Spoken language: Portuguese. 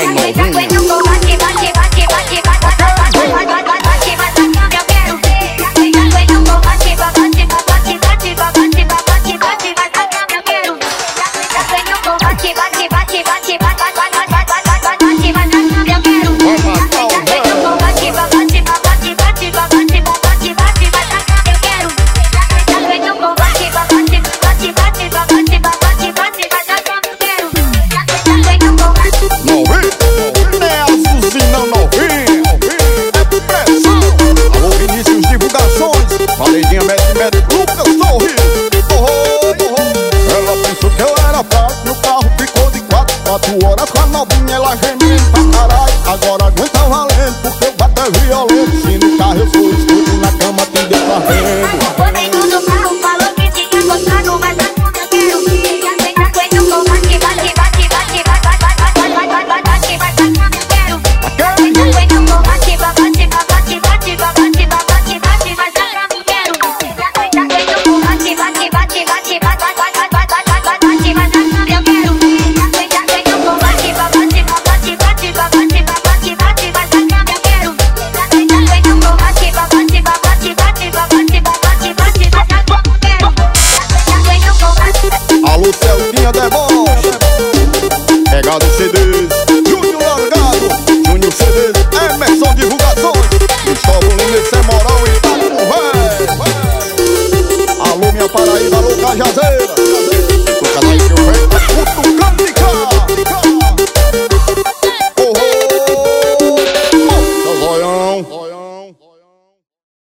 Horas com a novinha, ela gemendo pra caralho. Agora aguenta valendo, porque o bato é violento. Se no carro eu sou escuro, na cama tem Deus varrendo. Botei tudo no carro, falou que tinha gostado, mas a tudo eu quero. E aceita com ele, eu vou bate, bate, bate, bate, bate, bate, bate, bate, bate, bate, eu quero. Aceita com ele, eu vou bate, bate, bate, bate, bate, bate, bate, bate, bate, mas a cama eu quero. Aceita com ele, eu vou bate, bate, bate, bate, bate, bate, bate, bate, bate, mas a cama eu quero. Alô, Celtinha Deboche, pegado CDs, Júnior Largado, Júnior CDs, Emerson Divulgações, Cristóvão Lima, esse é moral e tá com o véi. Alô, minha Paraíba, alô, Cajazeira.